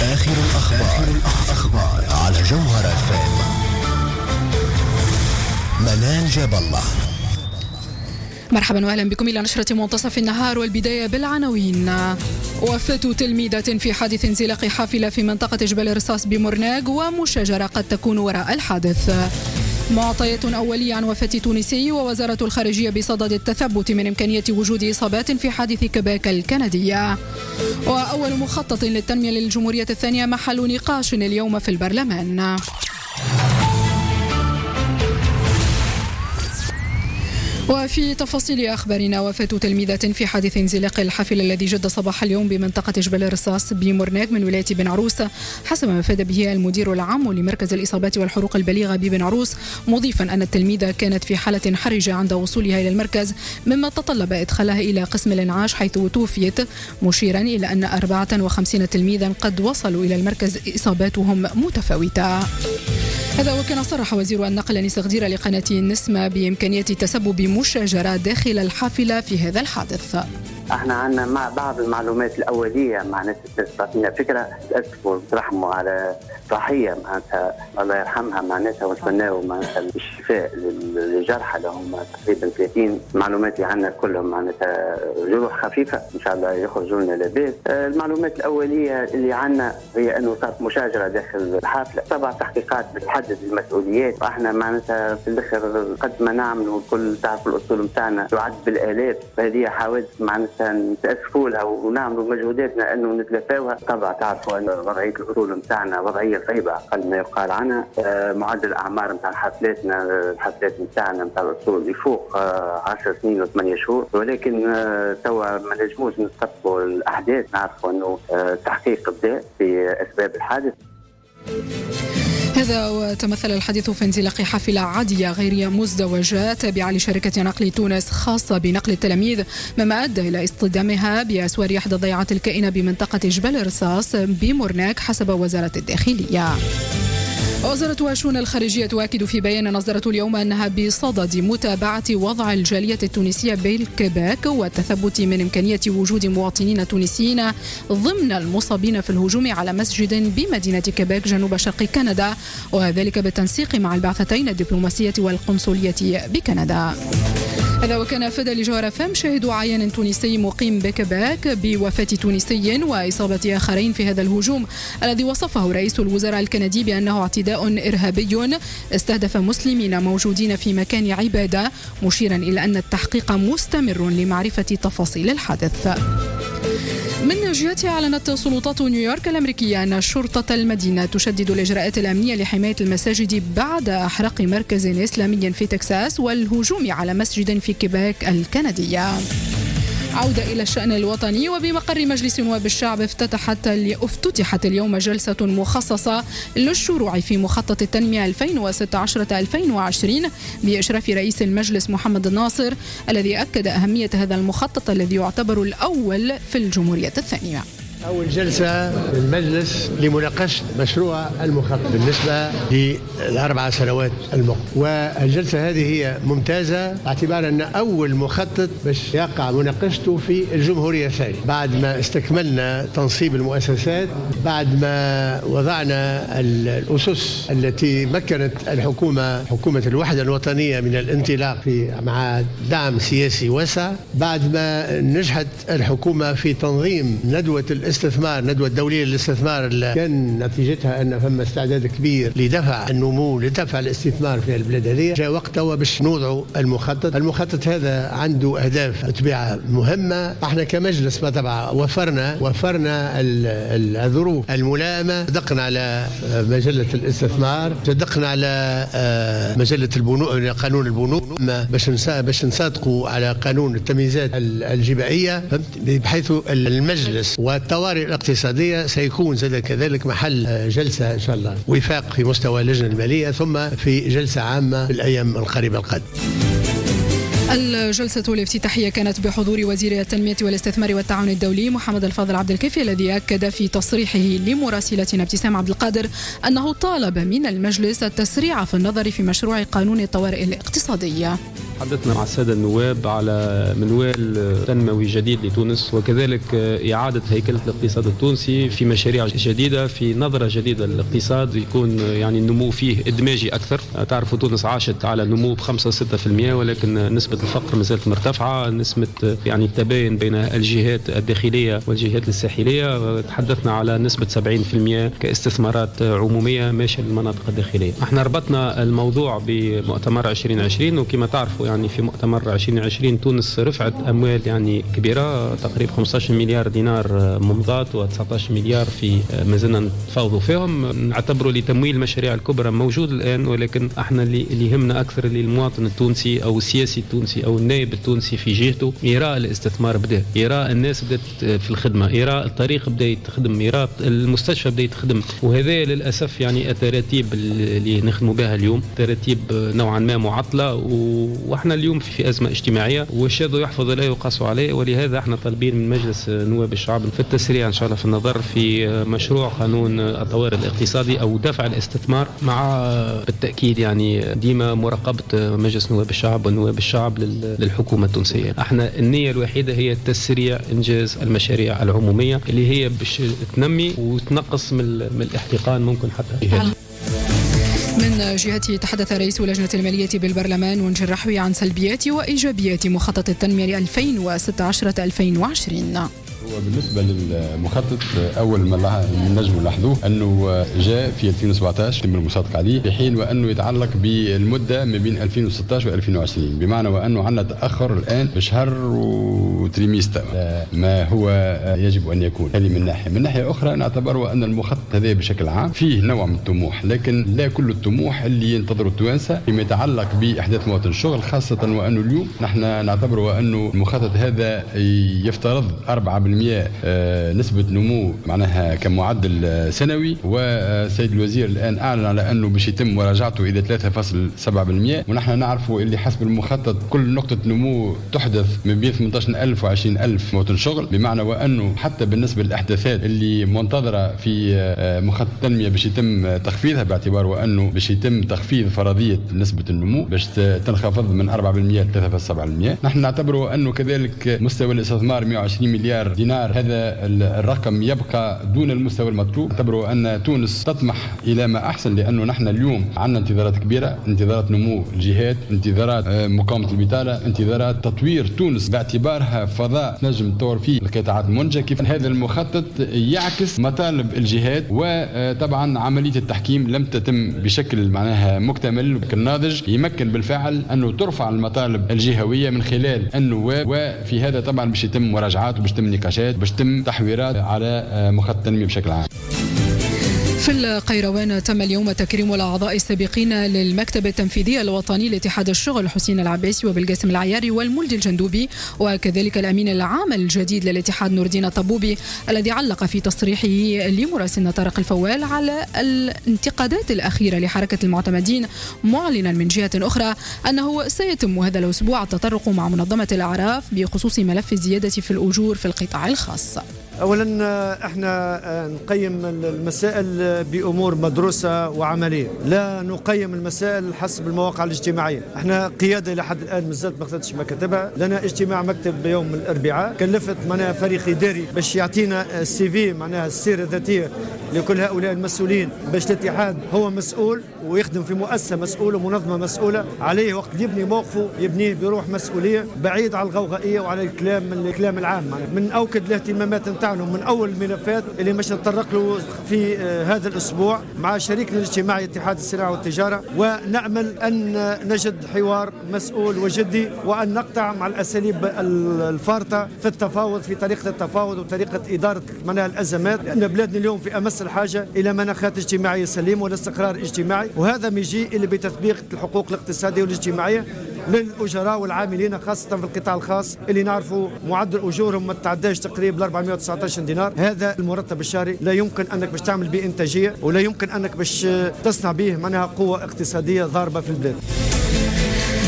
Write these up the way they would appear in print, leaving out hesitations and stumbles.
آخر الأخبار على جوهر FM. منال جاب الله. مرحبا واهلا بكم الى نشرة منتصف النهار، والبداية بالعناوين. وفاة تلميذة في حادث انزلاق حافلة في منطقة جبل الرصاص بمرناق، ومشاجرة قد تكون وراء الحادث. معطيات أولية عن وفاة تونسي، ووزارة الخارجية بصدد التثبت من إمكانية وجود إصابات في حادث كباك الكندية. وأول مخطط للتنمية للجمهورية الثانية محل نقاش اليوم في البرلمان. وفي تفاصيل أخبارنا، وفاة تلميذة في حادث انزلاق الحافلة الذي جد صباح اليوم بمنطقة جبل الرصاص بمرناق من ولاية بن عروس، حسب ما أفاد به المدير العام لمركز الإصابات والحروق البليغة ببن عروس، مضيفا أن التلميذة كانت في حالة حرجة عند وصولها إلى المركز، مما تطلب إدخالها إلى قسم الإنعاش حيث توفيت، مشيرا إلى أن 54 تلميذا قد وصلوا إلى المركز إصاباتهم متفاوتة. هذا وكان صرح وزير النقل أنيس غدير لقناة النسمة بإمكانية تسبب مشاجرة داخل الحافلة في هذا الحادث. احنا عندنا مع بعض المعلومات الاوليه مع ناس تعطينا فكره. اسف ونترحموا على ضحيه معناتها الله يرحمها معناتها، ونتمناو معناتها الشفاء للجرحى اللي هم تقريبا 30. معلوماتي عنا كلهم معناتها جروح خفيفه ان شاء الله يخرجوا لنا لاباس. المعلومات الاوليه اللي عنا هي انه صارت مشاجره داخل الحافله. طبعا تحقيقات بتحدد المسؤوليات، واحنا معناتها في الاخر قد ما نعملوا كل تعرف الاصول نتاعنا تعد بالالاف، فهذه حوادث معناتها نتأسفوا لها ونعملوا مجهوداتنا انه نتلافاوها. طبعا تعرفوا ان وضعيه الاصول نتاعنا وضعيه صعبه اقل ما يقال عنها. معدل الاعمار نتاع الحفلات نتاعنا نتاع الاصول يفوق 10 سنين و8 شهور، ولكن توا ما نجموش نستقبلوا الاحداث. نعرفوا انه التحقيق بدا في اسباب الحادث. هذا وتمثل الحادث في انزلاق حافلة عادية غير مزدوجة تابعة لشركة نقل تونس خاصة بنقل التلاميذ، مما أدى إلى اصطدامها بأسوار إحدى الضيعات الكائنة بمنطقة جبل الرصاص بمرناق حسب وزارة الداخلية. وزارة الشؤون الخارجية تؤكد في بيان نصدرته اليوم أنها بصدد متابعة وضع الجالية التونسية بالكباك والتثبت من إمكانية وجود مواطنين تونسيين ضمن المصابين في الهجوم على مسجد بمدينة كباك جنوب شرق كندا، وذلك بالتنسيق مع البعثتين الدبلوماسية والقنصلية بكندا. هذا وكان أفاد لجوهر FM شاهد عيان تونسي مقيم بكباك بوفاة تونسي وإصابة آخرين في هذا الهجوم الذي وصفه رئيس الوزراء الكندي بأنه اعتداء إرهابي استهدف مسلمين موجودين في مكان عبادة، مشيرا إلى أن التحقيق مستمر لمعرفة تفاصيل الحادث. من جهتها أعلنت سلطات نيويورك الأمريكية أن شرطة المدينة تشدد الإجراءات الأمنية لحماية المساجد بعد إحراق مركز إسلامي في تكساس والهجوم على مسجد في كيباك الكندية. عودة إلى الشأن الوطني، وبمقر مجلس نواب الشعب افتتحت اليوم جلسة مخصصة للشروع في مخطط التنمية 2016-2020 بإشراف رئيس المجلس محمد الناصر، الذي أكد أهمية هذا المخطط الذي يعتبر الأول في الجمهورية الثانية. أول جلسة في المجلس لمناقشة مشروع المخطط بالنسبة للأربع سنوات المقبلة، والجلسة هذه هي ممتازة باعتبار أن أول مخطط باش يقع مناقشته في الجمهورية الثانية، بعد ما استكملنا تنصيب المؤسسات، بعد ما وضعنا الأسس التي مكنت حكومة الوحدة الوطنية من الانطلاق مع دعم سياسي واسع، بعد ما نجحت الحكومة في تنظيم ندوة الدولية للاستثمار اللي كان نتيجتها أن فما استعداد كبير لدفع النمو لدفع الاستثمار في البلاد هذه. جاء وقتها باش نوضعوا المخطط هذا عنده أهداف طبيعة مهمة. احنا كمجلس طبعا وفرنا الظروف الملائمة، صدقنا على مجلة الاستثمار، صدقنا على مجلة البنوك قانون البنوك، باش نصادقوا على قانون التمييزات الجبائية، بحيث المجلس والطوارئ الاقتصادية سيكون كذلك محل جلسة إن شاء الله وفاق في مستوى اللجنة المالية، ثم في جلسة عامة في الأيام القريبة القادمة. الجلسة الافتتاحية كانت بحضور وزير التنمية والاستثمار والتعاون الدولي محمد الفاضل عبد الكافي، الذي أكد في تصريحه لمراسلتنا ابتسام عبد القادر أنه طالب من المجلس التسريع في النظر في مشروع قانون الطوارئ الاقتصادية. تحدثنا مع السادة النواب على منوال تنموي جديد لتونس، وكذلك إعادة هيكلة الاقتصاد التونسي في مشاريع جديدة، في نظرة جديدة للاقتصاد يكون يعني النمو فيه إدماجي أكثر. تعرفوا تونس عاشت على نمو ب5-6%، ولكن نسبة الفقر مازالت مرتفعة، نسبة يعني التباين بين الجهات الداخلية والجهات الساحلية تحدثنا على نسبة 70% كاستثمارات عمومية ماشية للمناطق الداخلية. احنا ربطنا الموضوع بمؤتمر 2020، وكما تعرفوا يعني في مؤتمر 2020 تونس رفعت أموال يعني كبيرة، تقريبا 15 مليار دينار ممضات و19 مليار في مازلنا نتفاوضوا فيهم. نعتبروا لتمويل المشاريع الكبرى موجود الآن، ولكن احنا اللي يهمنا أكثر اللي المواطن التونسي أو السياسي التونسي أو النائب التونسي في جهته يرى الاستثمار بدأ، يرى الناس بدأت في الخدمة، يرى الطريق بدأ يتخدم، يرى المستشفى بدأ يتخدم. وهذا للأسف يعني التراتيب اللي نخدموا بها اليوم تراتيب نوعا ما معطلة، واحنا اليوم في أزمة اجتماعية والشاذ يحفظ لا يقاس عليه. ولهذا احنا طالبين من مجلس نواب الشعب في التسريع إن شاء الله في النظر في مشروع قانون الطوارئ الاقتصادي أو دفع الاستثمار، مع بالتأكيد يعني ديما مراقبة مجلس نواب الشعب ونواب الشعب للحكومة التونسية. احنا النية الوحيدة هي تسريع إنجاز المشاريع العمومية اللي هي باش تنمي وتنقص من الاحتقان ممكن حتى. من جهته تحدث رئيس لجنة المالية بالبرلمان ونجي الرحوي عن سلبيات وإيجابيات مخطط التنمية 2016-2020. وبالنسبة للمخطط أول ما نجم نلاحظوه أنه جاء في 2017 تم المصادقة عليه، في حين وأنه يتعلق بالمدة ما بين 2016 و 2020، بمعنى وأنه عندنا تأخر الآن بشهر وتريميستر ما هو يجب أن يكون. هذه من ناحية أخرى نعتبر أن المخطط هذا بشكل عام فيه نوع من الطموح، لكن لا كل الطموح اللي ينتظروا التوانسة فيما يتعلق بإحداث مواطن الشغل، خاصة وأنه اليوم نحن نعتبر أنه المخطط هذا يفترض 4% نسبة نمو معناها كمعدل سنوي، والسيد الوزير الآن أعلن على أنه باش يتم مراجعته إلى 3.7%، ونحن نعرف اللي حسب المخطط كل نقطة نمو تحدث من بين 18,000 و 20,000 مواطن شغل، بمعنى وأنه حتى بالنسبة للإحداثات اللي منتظرة في مخطط التنمية باش يتم تخفيضها، باعتبار وأنه باش يتم تخفيض فرضية نسبة النمو باش تنخفض من 4% ل 3.7%. نحن نعتبر أنه كذلك مستوى الاستثمار 120 مليار دينار، هذا الرقم يبقى دون المستوى المطلوب. نعتبر أن تونس تطمح إلى ما أحسن، لأنه نحن اليوم عندنا انتظارات كبيرة، انتظارات نمو الجهات، انتظارات مقاومة البطالة، انتظارات تطوير تونس باعتبارها فضاء نجم تطور فيه القطاعات المنتجة. كيف هذا المخطط يعكس مطالب الجهات، وطبعا عملية التحكيم لم تتم بشكل معناها مكتمل ناضج يمكن بالفعل أنه ترفع المطالب الجهوية من خلال النواب، وفي هذا طبعا باش يتم مراجعات وباش يتم نقاشات باش تم تحويرات على مخطط التنمية بشكل عام. في القيروان تم اليوم تكريم الأعضاء السابقين للمكتب التنفيذي الوطني لاتحاد الشغل حسين العباسي وبالقاسم العياري والمولد الجندوبي، وكذلك الأمين العام الجديد للاتحاد نور الدين الطبوبي، الذي علق في تصريحه لمراسلنا طارق الفوال على الانتقادات الأخيرة لحركة المعتمدين، معلنا من جهة أخرى أنه سيتم هذا الأسبوع التطرق مع منظمة الأعراف بخصوص ملف الزيادة في الأجور في القطاع الخاص. أولا احنا نقيم المسائل بأمور مدروسة وعملية، لا نقيم المسائل حسب المواقع الاجتماعية. احنا قيادة لحد الآن مازالت ما اخذتش مكاتبها، لنا اجتماع مكتب يوم الأربعاء، كلفت معناها فريق إداري باش يعطينا السي في معناها السيرة الذاتية لكل هؤلاء المسؤولين، باش الاتحاد هو مسؤول ويخدم في مؤسسة مسؤولة ومنظمة مسؤولة، عليه وقت يبني موقفه يبنيه بروح مسؤولية بعيد على الغوغائية وعلى الكلام العام. من أوكد الاهتمامات نتاعنا من أول الملفات اللي مش نتطرق له في هذا الأسبوع مع شريكنا الاجتماعي اتحاد الصناعة والتجارة، ونأمل أن نجد حوار مسؤول وجدي، وأن نقطع مع الأساليب الفارطة في التفاوض، في طريقة التفاوض وطريقة إدارة منها الأزمات، لأن بلادنا اليوم في أمس الحاجة إلى مناخات اجتماعية سليمة والاستقرار اجتماعي، وهذا ميجي اللي بتطبيق الحقوق الاقتصادية والاجتماعية للأجراء والعاملين خاصة في القطاع الخاص، اللي نعرفوا معدل أجورهم ما تعداش تقريبا 419 دينار. هذا المرتب الشهري لا يمكن أنك باش تعمل به إنتاجية، ولا يمكن أنك باش تصنع به معناها قوة اقتصادية ضاربة في البلاد.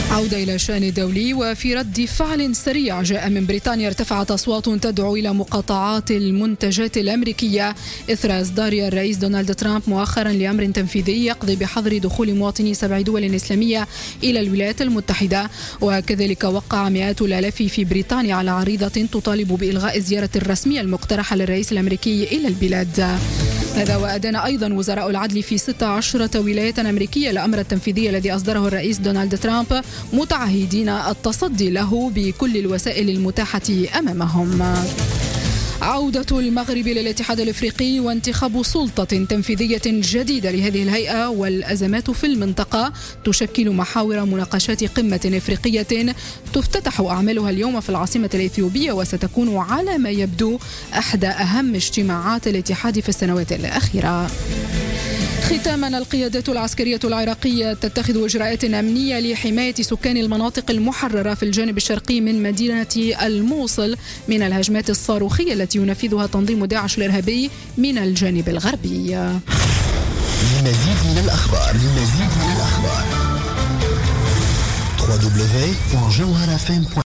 عودة إلى الشأن الدولي. وفي رد فعل سريع جاء من بريطانيا، ارتفعت أصوات تدعو إلى مقاطعات المنتجات الأمريكية إثر إصدار الرئيس دونالد ترامب مؤخرا لأمر تنفيذي يقضي بحظر دخول مواطني 7 دول إسلامية إلى الولايات المتحدة. وكذلك وقع مئات الآلاف في بريطانيا على عريضة تطالب بإلغاء الزيارة الرسمية المقترحة للرئيس الأمريكي إلى البلاد. هذا وأدان أيضا وزراء العدل في 16 ولاية أمريكية الأمر التنفيذي الذي أصدره الرئيس دونالد ترامب، متعهدين التصدي له بكل الوسائل المتاحة أمامهم. عودة المغرب إلى الاتحاد الإفريقي وانتخاب سلطة تنفيذية جديدة لهذه الهيئة والأزمات في المنطقة تشكل محاور مناقشات قمة إفريقية تفتتح أعمالها اليوم في العاصمة الإثيوبية، وستكون على ما يبدو أحدى أهم اجتماعات الاتحاد في السنوات الأخيرة. ختاما، القيادات العسكرية العراقية تتخذ إجراءات أمنية لحماية سكان المناطق المحررة في الجانب الشرقي من مدينة الموصل من الهجمات الصاروخية التي ينفذها تنظيم داعش الإرهابي من الجانب الغربي. لمزيد من الأخبار www.jawharafm.com